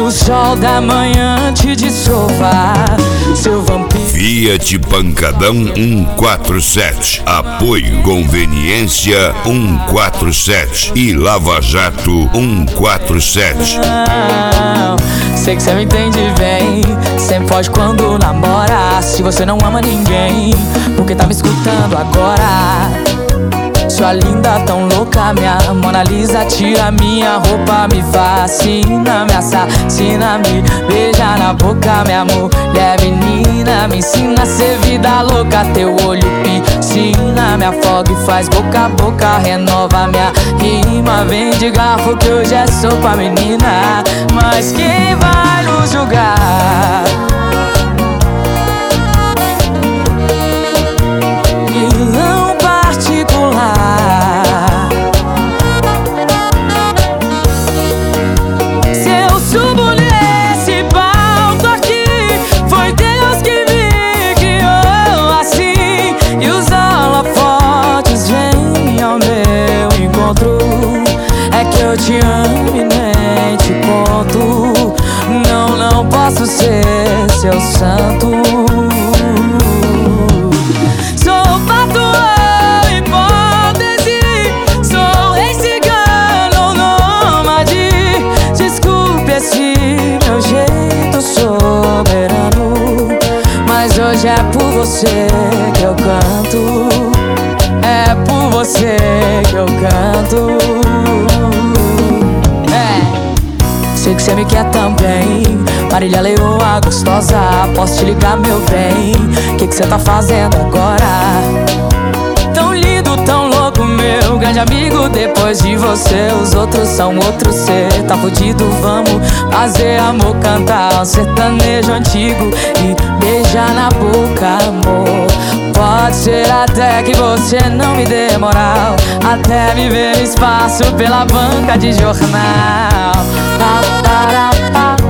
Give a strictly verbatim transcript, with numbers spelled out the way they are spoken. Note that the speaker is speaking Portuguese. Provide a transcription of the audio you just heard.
o sol da manhã te dissolva, seu vampiro. Fiat Pancadão cento e quarenta e sete, Apoio Conveniência cento e quarenta e sete e Lava Jato cento e quarenta e sete. Sei que cê me entende bem, sempre foge quando namora. Se você não ama ninguém, por que tá me escutando agora? Sua linda tão louca, minha Mona Lisa, tira minha roupa, me fascina, me assassina, me beija na boca, minha mulher menina, me ensina a ser vida louca, teu olho piscina, me afoga e faz boca a boca, renova minha rima, vem de garfo que hoje é sopa, menina, mas quem vai nos julgar? Eu te amo e nem te conto. Não, não posso ser seu santo. Sou patrão, hipótese, sou rei cigano, nômade. Desculpe esse meu jeito soberano, mas hoje é por você que eu canto. É por você que eu canto. Sei que cê me quer também, Marília Leoa gostosa, posso te ligar, meu bem? Que que cê tá fazendo agora? Tão lindo, tão louco, meu grande amigo. Depois de você, os outros são outros. Cê tá fudido, vamos fazer amor, cantar um sertanejo antigo e beijar na boca, amor. Pode ser até que você não me dê moral, até me ver espaço pela banca de jornal. Pa, para, pa.